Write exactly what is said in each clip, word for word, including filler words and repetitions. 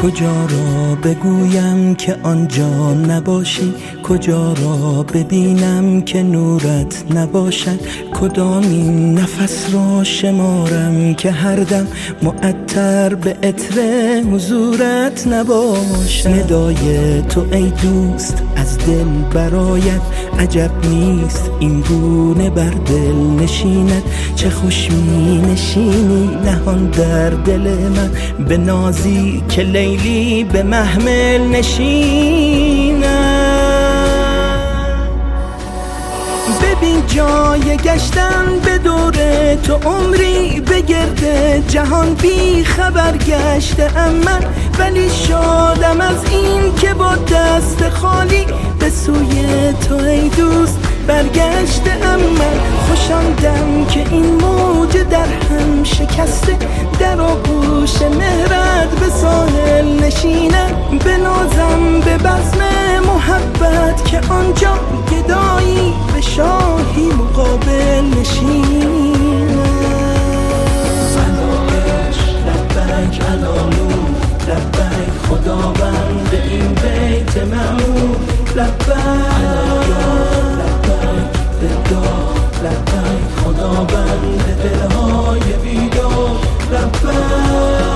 کجا را بگویم که آنجا نباشی؟ کجا را ببینم که نورت نباشد؟ کدامین نفس را شمارم که هر دم معطر به عطر حضورت نباشد؟ ندای تو ای دوست از دل برآید، عجب نیست این گونه بر دل نشیند. چه خوش می نشینی نهان در دل من، به نازی که لیلی به محمل نشیند. ببین جای گشتن به دور تو عمری، به گرد جهان بی خبر گشتم من، ولی شادم از این که با دست خالی به سوی تو ای دوست برگشتم من. خوشم دم که این موج در هم شکسته، در آغوش مهرت به ساحل نشینم. بنازم به بزم محبت که آنجا گدایی به شاهی مقابل نشینم. لبیک علالو، لبیک خداوند این بیت معمور. لبیک لبیک خداوند دلهای بیدار. لبیک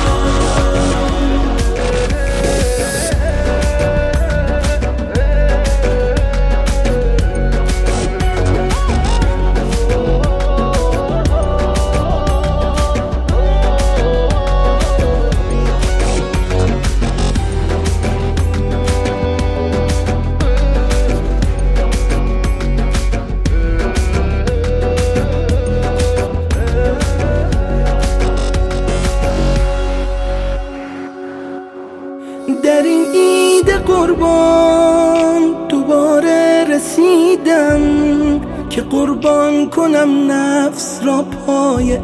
در این عید قربان دوباره رسیدم که قربان کنم نفس را پای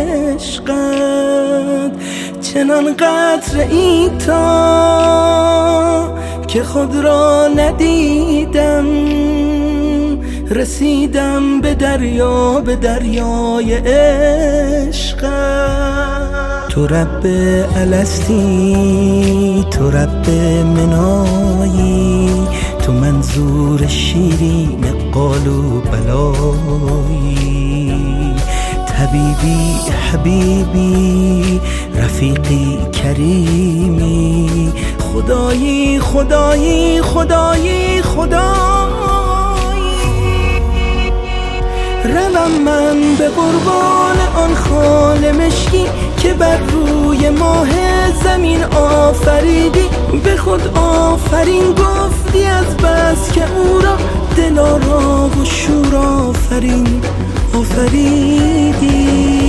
عشقت. چنان قطره ای تا که خود را ندیدم، رسیدم به دریا به دریای عشقت. تو رب الستی، تو رب منایی، تو منظور شیرین قالو بلایی. طبیبی حبیبی رفیقی کریمی، خدایی خدایی خدایی خدایی. روم من به قربان آن خال مشکی که بر روی ماه زمین آفریدی. به خود آفرین گفتی از بس که او را دلارا و شور آفرین آفریدی.